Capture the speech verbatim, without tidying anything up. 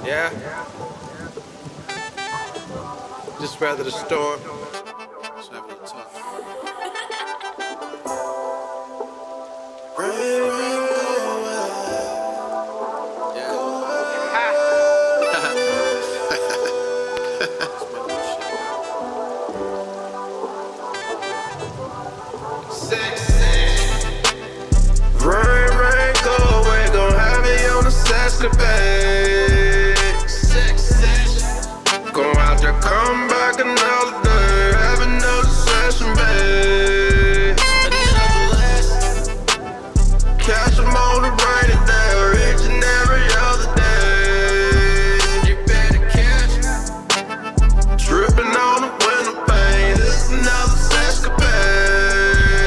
Yeah, just rather the storm. Just have a little talk. Rain, rain, go away. Rain, rain, go away. Gon' have me on the escapade.